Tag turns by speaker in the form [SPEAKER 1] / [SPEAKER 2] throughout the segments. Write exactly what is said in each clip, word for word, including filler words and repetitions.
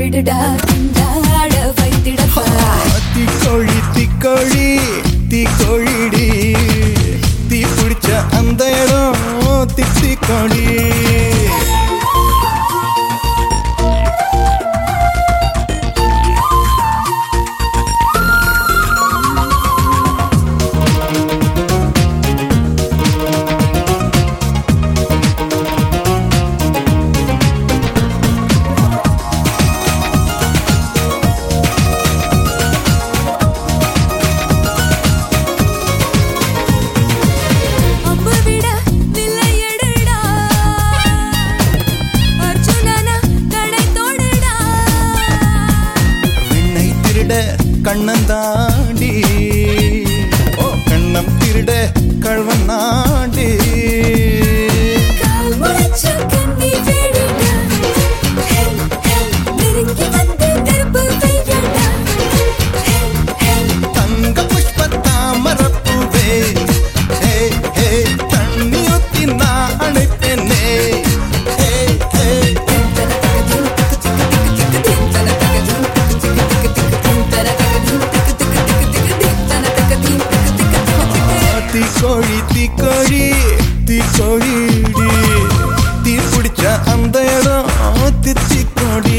[SPEAKER 1] விடுடா திண்டாட வைத்திடப்பா.
[SPEAKER 2] தீக்கோழி தீக்கோழி தீக்கோழிடி தீ பிடிச்ச அந்த இடம் தித்திக்கோழி. கண்ணன் தாண்டி ஓ கண்ணம் திருட கழ்வன் நாடி. தங்க புஷ்ப தாமரப்பூவே தண்ணி ஊத்தி நான் அணைப்பேனே. தீக்கோழி தீக்கோழி தீக்கோழிடி தீ பிடிச்ச அந்த இடம் தித்திக்கோடி.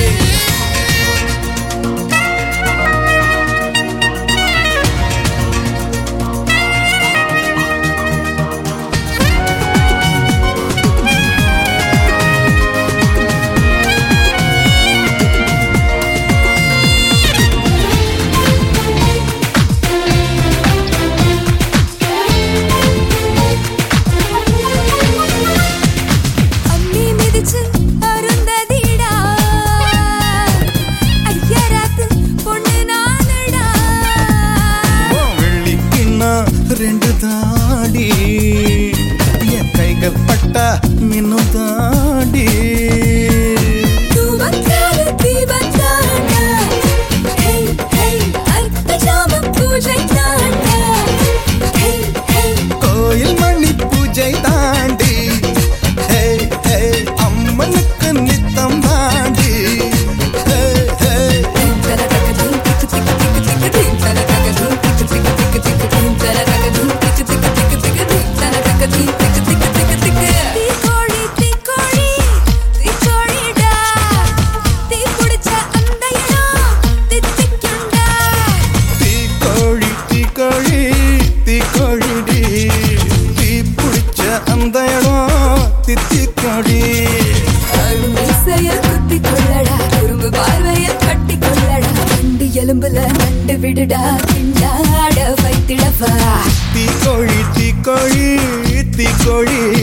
[SPEAKER 2] ரெண்டு தாடி என் கைகள் பட்டா இன்னும் தாடி. கோயில் மணி பூஜை தாண்டி அம்மனுக்கு நித்தம் தாண்டி. தீக்கோழிடி தீ பிடிச்ச அந்த இடம் தித்திக்கோடி.
[SPEAKER 1] குத்தி கொள்ளடா குறும்பு பார்வைய கட்டி கொள்ளடா ரெண்டு எலும்புல நண்டு விடுடா திண்டாட வைத்திடப்பா.
[SPEAKER 2] தீக்கோழி தீக்கோழி தீக்கோழி